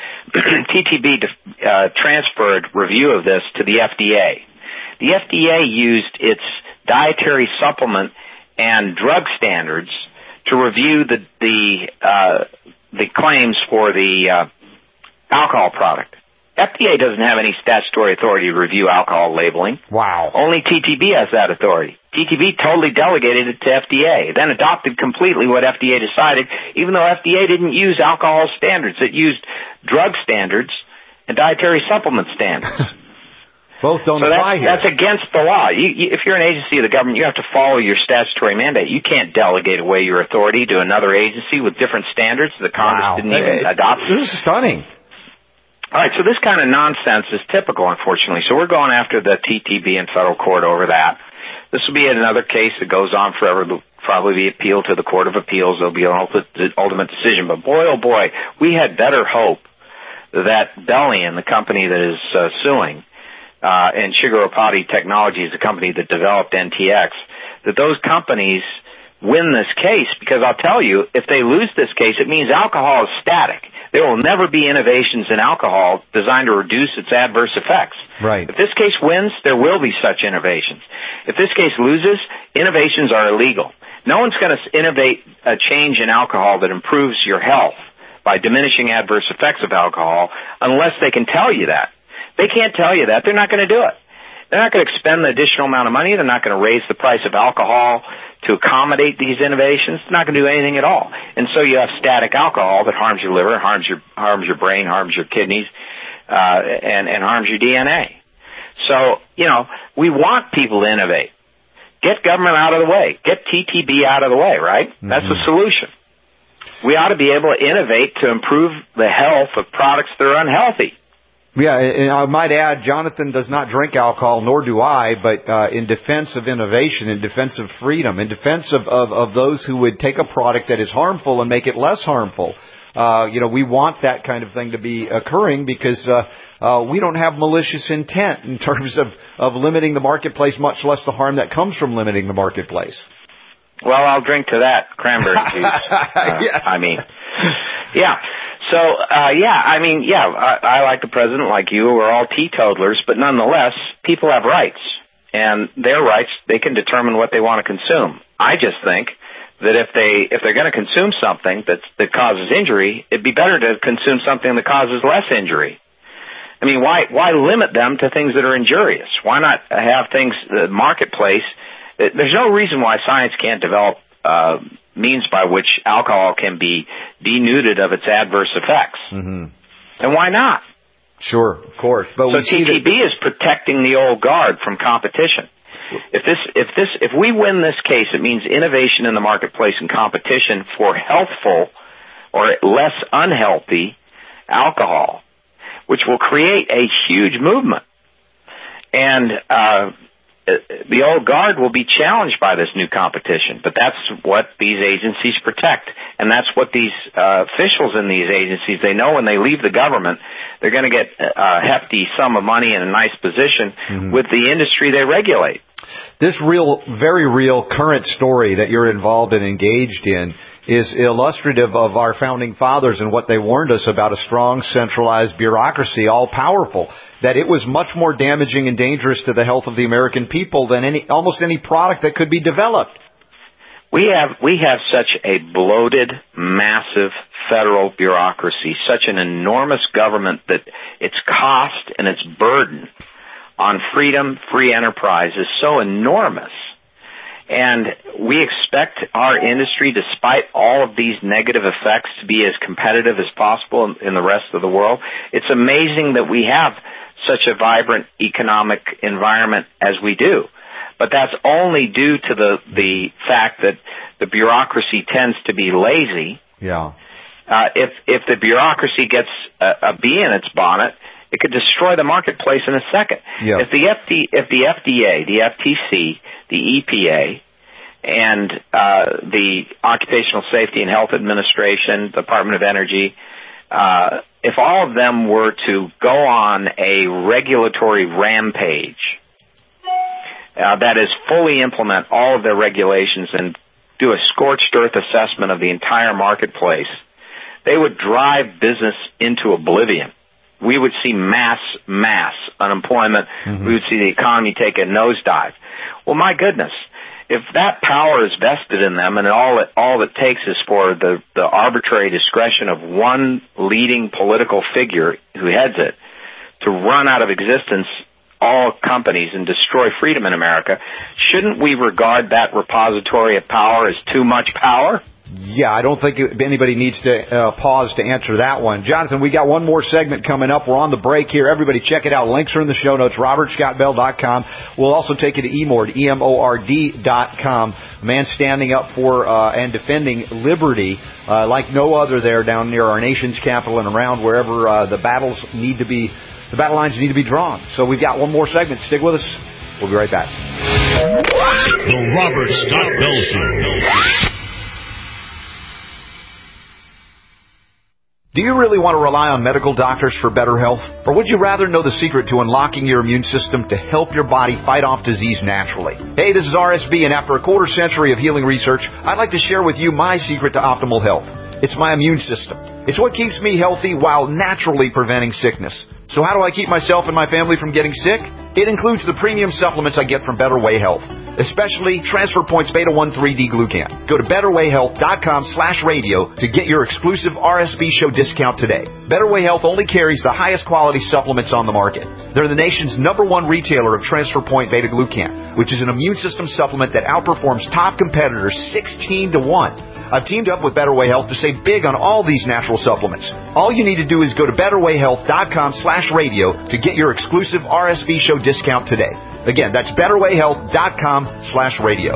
[SPEAKER 8] T T B uh, transferred review of this to the F D A. The F D A used its dietary supplement and drug standards to review the the uh, the claims for the uh, alcohol product. F D A doesn't have any statutory authority to review alcohol labeling.
[SPEAKER 7] Wow.
[SPEAKER 8] Only T T B has that authority. T T B totally delegated it to F D A, then adopted completely what F D A decided, even though F D A didn't use alcohol standards. It used drug standards and dietary supplement standards.
[SPEAKER 7] Both don't
[SPEAKER 8] so
[SPEAKER 7] apply
[SPEAKER 8] that's,
[SPEAKER 7] here.
[SPEAKER 8] That's against the law. You, you, if you're an agency of the government, you have to follow your statutory mandate. You can't delegate away your authority to another agency with different standards that Congress
[SPEAKER 7] wow.
[SPEAKER 8] didn't even
[SPEAKER 7] it,
[SPEAKER 8] adopt.
[SPEAKER 7] This is stunning.
[SPEAKER 8] All right, so this kind of nonsense is typical, unfortunately. So we're going after the T T B in federal court over that. This will be another case that goes on forever. It'll probably be appealed to the Court of Appeals. There'll be an ultimate decision. But boy, oh boy, we had better hope that Bellion, the company that is uh, suing, uh, and Shigeru Patti Technologies, the company that developed N T X, that those companies win this case, because I'll tell you, if they lose this case, it means alcohol is static. There will never be innovations in alcohol designed to reduce its adverse effects.
[SPEAKER 7] Right.
[SPEAKER 8] If this case wins, there will be such innovations. If this case loses, innovations are illegal. No one's going to innovate a change in alcohol that improves your health by diminishing adverse effects of alcohol unless they can tell you that. They can't tell you that. They're not going to do it. They're not going to expend the additional amount of money. They're not going to raise the price of alcohol to accommodate these innovations. They're not going to do anything at all. And so you have static alcohol that harms your liver, harms your harms your brain, harms your kidneys, uh, and, and harms your D N A. So, you know, we want people to innovate. Get government out of the way. Get T T B out of the way, right? Mm-hmm. That's the solution. We ought to be able to innovate to improve the health of products that are unhealthy.
[SPEAKER 7] Yeah, and I might add, Jonathan does not drink alcohol, nor do I, but uh, in defense of innovation, in defense of freedom, in defense of, of, of those who would take a product that is harmful and make it less harmful, uh, you know, we want that kind of thing to be occurring because uh, uh, we don't have malicious intent in terms of, of limiting the marketplace, much less the harm that comes from limiting the marketplace.
[SPEAKER 8] Well, I'll drink to that cranberry juice. Uh,
[SPEAKER 7] yes.
[SPEAKER 8] I mean, yeah. So, uh, yeah, I mean, yeah, I, I like the president, like you, we're all teetotalers, but nonetheless, people have rights. And their rights, they can determine what they want to consume. I just think that if they, if they're going to consume something that, that causes injury, it'd be better to consume something that causes less injury. I mean, why, why limit them to things that are injurious? Why not have things, the marketplace, there's no reason why science can't develop, uh, means by which alcohol can be denuded of its adverse effects.
[SPEAKER 7] Mm-hmm.
[SPEAKER 8] And why not?
[SPEAKER 7] Sure, of course. But
[SPEAKER 8] so
[SPEAKER 7] we
[SPEAKER 8] T T B
[SPEAKER 7] that-
[SPEAKER 8] is protecting the old guard from competition. If this, if this, if we win this case, it means innovation in the marketplace and competition for healthful or less unhealthy alcohol, which will create a huge movement. And, uh, the old guard will be challenged by this new competition, but that's what these agencies protect, and that's what these uh, officials in these agencies, they know when they leave the government, they're going to get a hefty sum of money in a nice position mm-hmm. with the industry they regulate.
[SPEAKER 7] This real, very real current story that you're involved and engaged in is illustrative of our founding fathers and what they warned us about a strong, centralized bureaucracy, all powerful, that it was much more damaging and dangerous to the health of the American people than any, almost any product that could be developed.
[SPEAKER 8] We have, we have such a bloated, massive federal bureaucracy, such an enormous government that its cost and its burden on freedom, free enterprise is so enormous. And we expect our industry, despite all of these negative effects, to be as competitive as possible in, in the rest of the world. It's amazing that we have such a vibrant economic environment as we do. But that's only due to the, the fact that the bureaucracy tends to be lazy.
[SPEAKER 7] Yeah.
[SPEAKER 8] Uh, if, if the bureaucracy gets a, a bee in its bonnet, it could destroy the marketplace in a second.
[SPEAKER 7] Yes.
[SPEAKER 8] If the F D, if the F D A, the F T C, the E P A, and uh, the Occupational Safety and Health Administration, Department of Energy, uh, if all of them were to go on a regulatory rampage, uh, that is, fully implement all of their regulations and do a scorched earth assessment of the entire marketplace, they would drive business into oblivion. We would see mass, mass unemployment. Mm-hmm. We would see the economy take a nosedive. Well, my goodness, if that power is vested in them and all it, all it takes is for the, the arbitrary discretion of one leading political figure who heads it to run out of existence all companies and destroy freedom in America, shouldn't we regard that repository of power as too much power?
[SPEAKER 7] Yeah, I don't think anybody needs to uh, pause to answer that one. Jonathan, we got one more segment coming up. We're on the break here. Everybody check it out. Links are in the show notes, robert scott bell dot com. We'll also take you to E M O R D, E M O R D dot com. A man standing up for uh, and defending liberty uh, like no other there down near our nation's capital and around wherever uh, the battles need to be, the battle lines need to be drawn. So we've got one more segment. Stick with us. We'll be right back.
[SPEAKER 2] The Robert Scott Bell Show.
[SPEAKER 7] Do you really want to rely on medical doctors for better health? Or would you rather know the secret to unlocking your immune system to help your body fight off disease naturally? Hey, this is R S B, and after a quarter century of healing research, I'd like to share with you my secret to optimal health. It's my immune system. It's what keeps me healthy while naturally preventing sickness. So how do I keep myself and my family from getting sick? It includes the premium supplements I get from Better Way Health, especially Transfer Points Beta one three D Glucan. Go to betterwayhealth.com slash radio to get your exclusive R S B show discount today. Better Way Health only carries the highest quality supplements on the market. They're the nation's number one retailer of Transfer Point Beta Glucan, which is an immune system supplement that outperforms top competitors sixteen to one. I've teamed up with Better Way Health to save big on all these natural supplements. All you need to do is go to betterwayhealth.com slash radio to get your exclusive R S B show discount today. Again, that's betterwayhealth.com slash radio.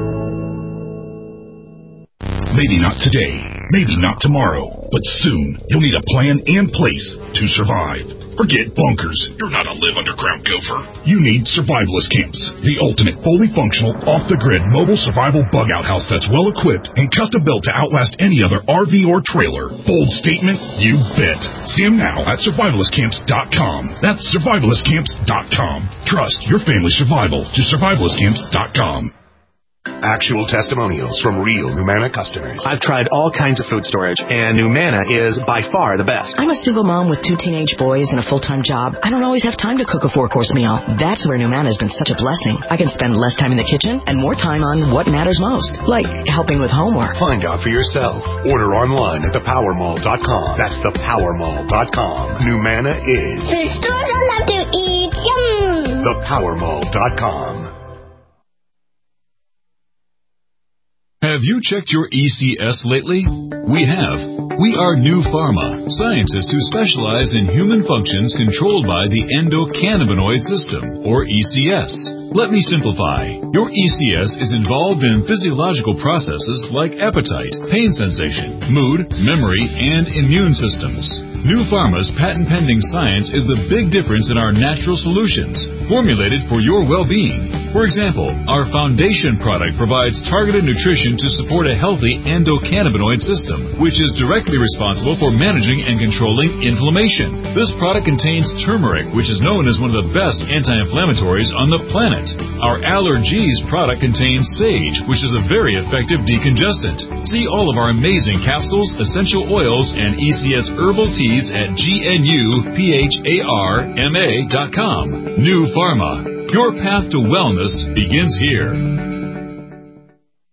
[SPEAKER 2] Maybe not today, maybe not tomorrow, but soon you'll need a plan and place to survive. Forget bunkers. You're not a live underground gopher. You need survivalist camps, the ultimate fully functional, off-the-grid mobile survival bug-out house that's well-equipped and custom-built to outlast any other R V or trailer. Bold statement? You bet. See them now at survivalist camps dot com. That's survivalist camps dot com. Trust your family's survival to survivalist camps dot com.
[SPEAKER 1] Actual testimonials from real Numanna customers.
[SPEAKER 22] I've tried all kinds of food storage, and Numanna is by far the best.
[SPEAKER 23] I'm a single mom with two teenage boys and a full-time job. I don't always have time to cook a four-course meal. That's where Numanna has been such a blessing. I can spend less time in the kitchen and more time on what matters most, like helping with homework.
[SPEAKER 1] Find out for yourself. Order online at the power mall dot com. That's the power mall dot com. Numanna is
[SPEAKER 24] the stores I love to eat. Yum!
[SPEAKER 1] the power mall dot com.
[SPEAKER 25] Have you checked your E C S lately? We have. We are New Pharma, scientists who specialize in human functions controlled by the endocannabinoid system, or E C S. Let me simplify. Your E C S is involved in physiological processes like appetite, pain sensation, mood, memory, and immune systems. New Pharma's patent-pending science is the big difference in our natural solutions, formulated for your well-being. For example, our foundation product provides targeted nutrition to support a healthy endocannabinoid system, which is directly responsible for managing and controlling inflammation. This product contains turmeric, which is known as one of the best anti-inflammatories on the planet. Our Allergies product contains sage, which is a very effective decongestant. See all of our amazing capsules, essential oils, and E C S herbal teas at G N U P H A R M A dot com. New Pharma. Your path to wellness begins here.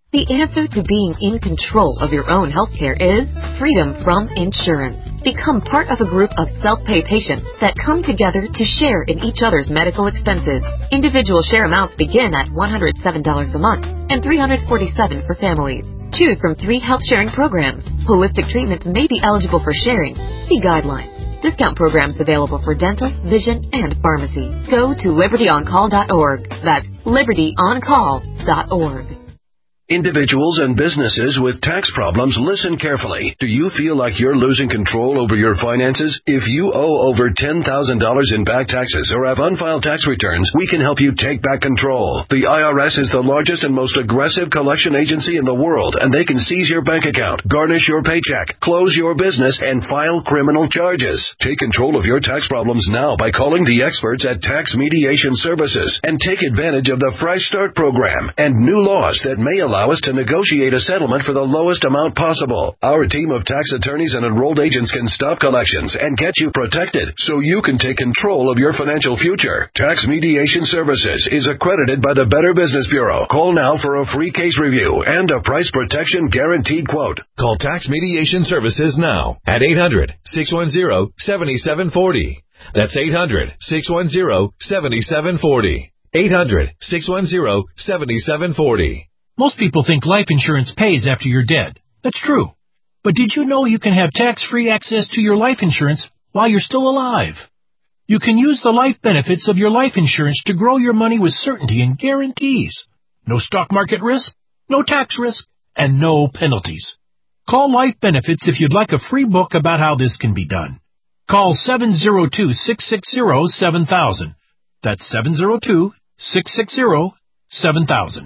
[SPEAKER 3] The answer to being in control of your own healthcare is freedom from insurance. Become part of a group of self-pay patients that come together to share in each other's medical expenses. Individual share amounts begin at one hundred seven dollars a month and three hundred forty-seven dollars for families. Choose from three health-sharing programs. Holistic treatments may be eligible for sharing. See guidelines. Discount programs available for dental, vision, and pharmacy. Go to liberty on call dot org. That's liberty on call dot org.
[SPEAKER 4] Individuals and businesses with tax problems, listen carefully. Do you feel like you're losing control over your finances? If you owe over ten thousand dollars in back taxes or have unfiled tax returns, we can help you take back control. The I R S is the largest and most aggressive collection agency in the world, and they can seize your bank account, garnish your paycheck, close your business, and file criminal charges. Take control of your tax problems now by calling the experts at Tax Mediation Services and take advantage of the Fresh Start program and new laws that may allow us to negotiate a settlement for the lowest amount possible. Our team of tax attorneys and enrolled agents can stop collections and get you protected so you can take control of your financial future. Tax Mediation Services is accredited by the Better Business Bureau. Call now for a free case review and a price protection guaranteed quote.
[SPEAKER 5] Call Tax Mediation Services now at eight hundred, six one zero, seven seven four zero. That's eight hundred, six one zero, seven seven four zero. eight hundred, six one zero, seven seven four zero.
[SPEAKER 21] Most people think life insurance pays after you're dead. That's true. But did you know you can have tax-free access to your life insurance while you're still alive? You can use the life benefits of your life insurance to grow your money with certainty and guarantees. No stock market risk, no tax risk, and no penalties. Call Life Benefits if you'd like a free book about how this can be done. Call seven zero two, six six zero, seven thousand. That's seven zero two, six six zero, seven thousand.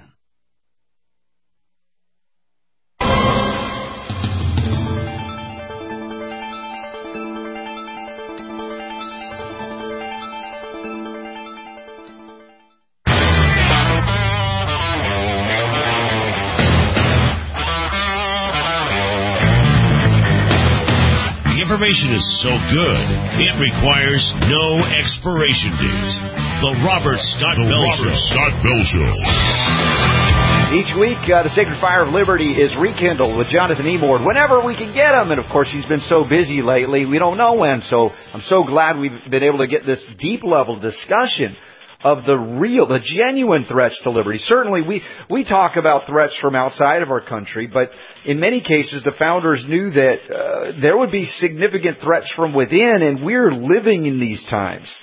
[SPEAKER 6] Information is so good, it requires no expiration date. The Robert Scott
[SPEAKER 12] the
[SPEAKER 6] Bell
[SPEAKER 12] Robert
[SPEAKER 6] Show.
[SPEAKER 12] Scott Bell Show.
[SPEAKER 7] Each week, uh, the Sacred Fire of Liberty is rekindled with Jonathan Emord whenever we can get him. And, of course, he's been so busy lately, we don't know when. So I'm so glad we've been able to get this deep-level discussion of the real, the genuine threats to liberty. Certainly, we, we talk about threats from outside of our country, but in many cases, the founders knew that uh, there would be significant threats from within, and we're living in these times.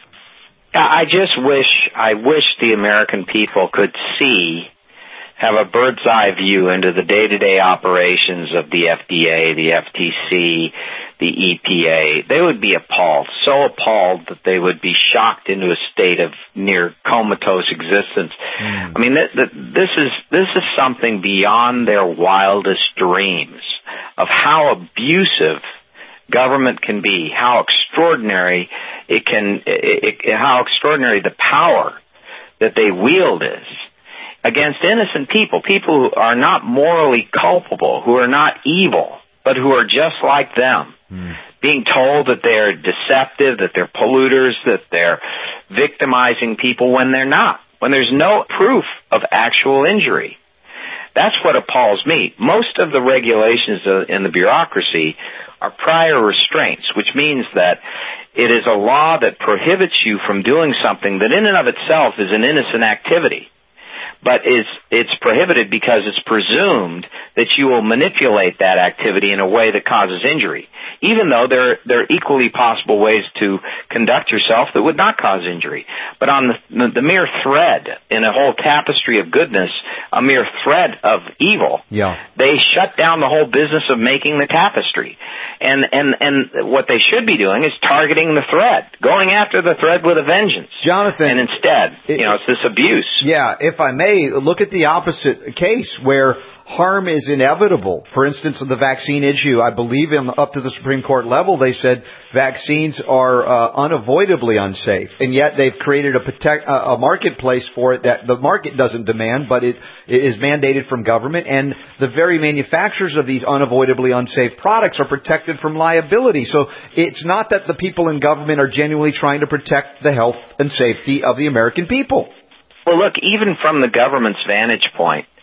[SPEAKER 8] I just wish, I wish the American people could see, have a bird's eye view into the day-to-day operations of the F D A, the F T C, the E P A. They would be appalled, so appalled that they would be shocked into a state of near comatose existence. Mm. I mean, th- th- this is this is something beyond their wildest dreams of how abusive government can be, how extraordinary it can, it, it, how extraordinary the power that they wield is against innocent people, people who are not morally culpable, who are not evil, but who are just like them, mm. being told that they're deceptive, that they're polluters, that they're victimizing people when they're not, when there's no proof of actual injury. That's what appalls me. Most of the regulations in the bureaucracy are prior restraints, which means that it is a law that prohibits you from doing something that in and of itself is an innocent activity. But it's, it's prohibited because it's presumed that you will manipulate that activity in a way that causes injury, even though there, there are equally possible ways to conduct yourself that would not cause injury. But on the, the, the mere thread in a whole tapestry of goodness, a mere thread of evil,
[SPEAKER 7] yeah.
[SPEAKER 8] they shut down the whole business of making the tapestry. And, and, and what they should be doing is targeting the thread, going after the thread with a vengeance.
[SPEAKER 7] Jonathan.
[SPEAKER 8] And instead, it, you know, it's this abuse.
[SPEAKER 7] Yeah, if I may, look at the opposite case where harm is inevitable. For instance, of the vaccine issue, I believe in, up to the Supreme Court level, they said vaccines are uh, unavoidably unsafe, and yet they've created a, protect, uh, a marketplace for it that the market doesn't demand, but it, it is mandated from government, and the very manufacturers of these unavoidably unsafe products are protected from liability. So it's not that the people in government are genuinely trying to protect the health and safety of the American people.
[SPEAKER 8] Well, look, even from the government's vantage point,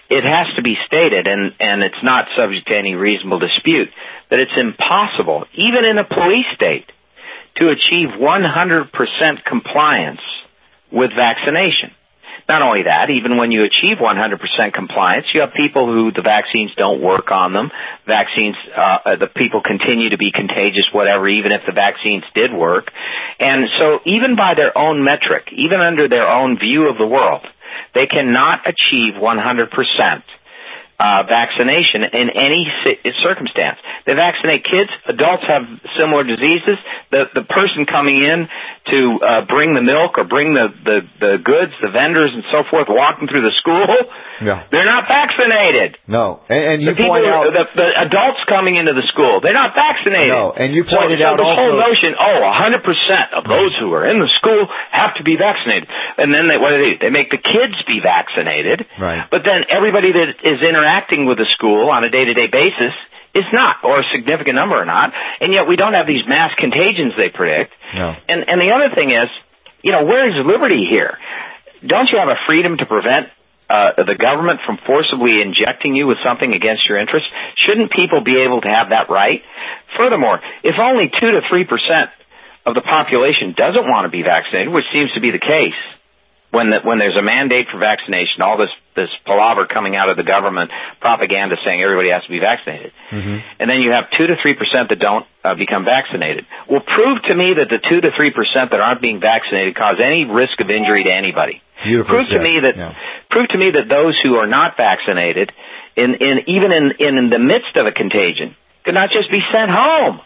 [SPEAKER 8] it has to be stated, and, and it's not subject to any reasonable dispute, that it's impossible, even in a police state, to achieve one hundred percent compliance with vaccination. Not only that, even when you achieve one hundred percent compliance, you have people who the vaccines don't work on them. Vaccines, uh, the people continue to be contagious, whatever, even if the vaccines did work. And so even by their own metric, even under their own view of the world, they cannot achieve one hundred percent uh, vaccination in any circumstance. They vaccinate kids. Adults have similar diseases. The the person coming in to uh, bring the milk or bring the, the, the goods, the vendors and so forth, walking through the school,
[SPEAKER 7] yeah.
[SPEAKER 8] they're not vaccinated.
[SPEAKER 7] No. And, and you
[SPEAKER 8] the people,
[SPEAKER 7] point out...
[SPEAKER 8] The, the adults coming into the school, they're not vaccinated.
[SPEAKER 7] No, and you pointed
[SPEAKER 8] so,
[SPEAKER 7] out
[SPEAKER 8] so this
[SPEAKER 7] also...
[SPEAKER 8] whole notion, oh, one hundred percent of those who are in the school have to be vaccinated. And then they, what do they do? They make the kids be vaccinated.
[SPEAKER 7] Right.
[SPEAKER 8] But then everybody that is interacting with the school on a day-to-day basis is not, or a significant number or not, and yet we don't have these mass contagions they predict.
[SPEAKER 7] No.
[SPEAKER 8] And, and the other thing is, you know, where is liberty here? Don't you have a freedom to prevent uh, the government from forcibly injecting you with something against your interest? Shouldn't people be able to have that right? Furthermore, if only two to three percent of the population doesn't want to be vaccinated, which seems to be the case, when the, when there's a mandate for vaccination, all this this palaver coming out of the government propaganda saying everybody has to be vaccinated,
[SPEAKER 7] mm-hmm.
[SPEAKER 8] and then you have two to three percent that don't uh, become vaccinated. Well, prove to me that the two to three percent that aren't being vaccinated cause any risk of injury to anybody.
[SPEAKER 7] Beautiful
[SPEAKER 8] prove
[SPEAKER 7] said.
[SPEAKER 8] to me that
[SPEAKER 7] yeah.
[SPEAKER 8] prove to me that those who are not vaccinated, in, in even in, in the midst of a contagion, could not just be sent home.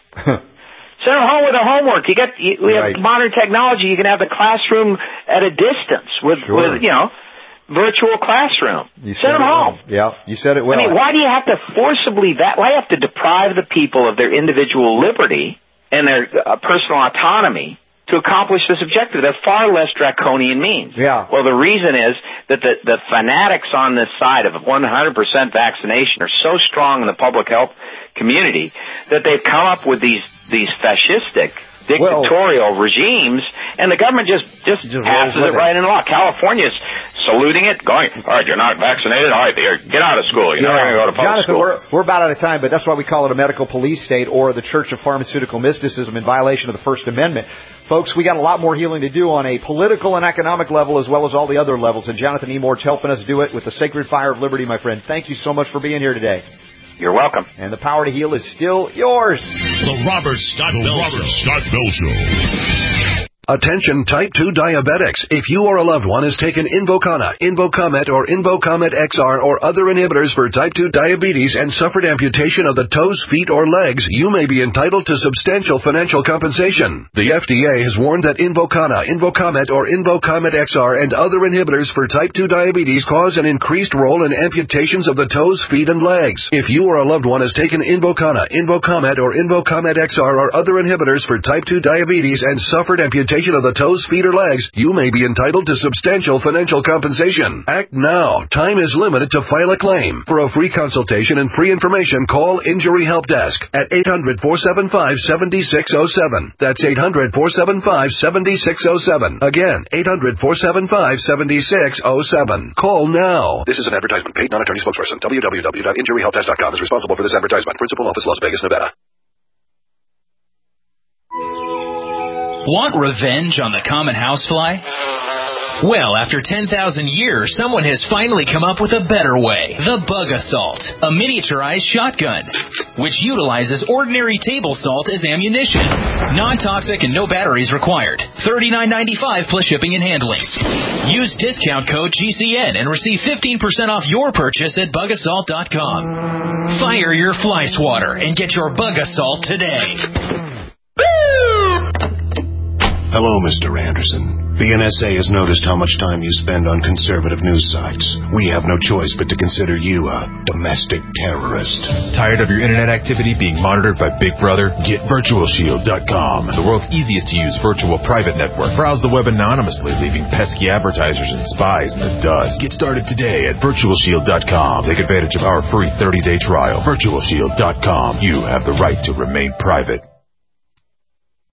[SPEAKER 8] Send them home with their homework. You get you, we
[SPEAKER 7] right.
[SPEAKER 8] have modern technology. You can have the classroom at a distance with,
[SPEAKER 7] sure.
[SPEAKER 8] with you know, virtual classroom.
[SPEAKER 7] You
[SPEAKER 8] Send them home.
[SPEAKER 7] Well. Yeah, you said it well.
[SPEAKER 8] I mean, why do you have to forcibly that? Why do you have to deprive the people of their individual liberty and their uh, personal autonomy to accomplish this objective? There are far less draconian means.
[SPEAKER 7] Yeah.
[SPEAKER 8] Well, the reason is that the, the fanatics on this side of one hundred percent vaccination are so strong in the public health community that they've come up with these these fascistic, dictatorial well, regimes, and the government just just, just passes it right into law. California's saluting it, going, all right, you're not vaccinated, all right, get out of school. You're
[SPEAKER 7] yeah.
[SPEAKER 8] not going to go to public
[SPEAKER 7] Jonathan,
[SPEAKER 8] school.
[SPEAKER 7] We're, we're about out of time, but that's why we call it a medical police state or the Church of Pharmaceutical Mysticism in violation of the First Amendment. Folks, we got a lot more healing to do on a political and economic level as well as all the other levels, and Jonathan Emord's helping us do it with the Sacred Fire of Liberty, my friend. Thank you so much for being here today.
[SPEAKER 8] You're welcome.
[SPEAKER 7] And the power to heal is still yours.
[SPEAKER 6] The Robert Scott
[SPEAKER 2] the
[SPEAKER 6] Bell
[SPEAKER 2] Robert
[SPEAKER 6] Show.
[SPEAKER 2] Scott Bell Show.
[SPEAKER 4] Attention type two diabetics. If you or a loved one has taken Invokana, Invokamet, or Invokamet X R or other inhibitors for type two diabetes and suffered amputation of the toes, feet, or legs, you may be entitled to substantial financial compensation. The F D A has warned that Invokana, Invokamet, or Invokamet X R and other inhibitors for type two diabetes cause an increased role in amputations of the toes, feet, and legs. If you or a loved one has taken Invokana, Invokamet, or Invokamet X R or other inhibitors for type two diabetes and suffered amputation of the toes, feet, or legs, you may be entitled to substantial financial compensation. Act now. Time is limited to file a claim. For a free consultation and free information, call Injury Help Desk at eight hundred, four seven five, seven six zero seven. That's eight hundred, four seven five, seven six zero seven. Again, eight hundred, four seven five, seven six zero seven. Call now. This is an advertisement paid non-attorney spokesperson. w w w dot injury help desk dot com is responsible for this advertisement. Principal office, Las Vegas, Nevada.
[SPEAKER 9] Want revenge on the common housefly? Well, after ten thousand years, someone has finally come up with a better way. The Bug Assault, a miniaturized shotgun, which utilizes ordinary table salt as ammunition. Non-toxic and no batteries required. thirty-nine ninety-five plus shipping and handling. Use discount code G C N and receive fifteen percent off your purchase at bug assault dot com. Fire your fly swatter and get your Bug Assault today.
[SPEAKER 1] Hello, Mister Anderson. The N S A has noticed how much time you spend on conservative news sites. We have no choice but to consider you a domestic terrorist.
[SPEAKER 10] Tired of your internet activity being monitored by Big Brother? Get virtual shield dot com, the world's easiest to use virtual private network. Browse the web anonymously, leaving pesky advertisers and spies in the dust. Get started today at virtual shield dot com. Take advantage of our free thirty day trial. virtual shield dot com. You have the right to remain private.